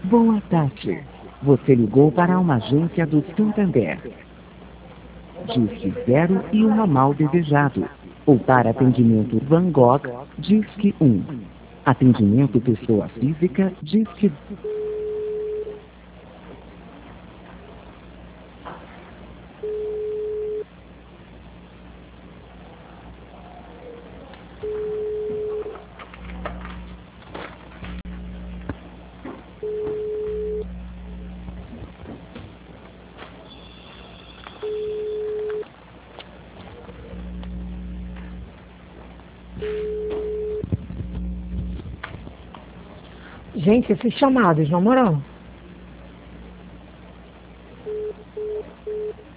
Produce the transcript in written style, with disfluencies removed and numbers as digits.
Boa tarde. Você ligou para uma agência do Santander. Disque 0 e o ramal desejado. Ou para atendimento Van Gogh, Disque 1. Atendimento pessoa física, Disque. Gente, esses chamados, na moral.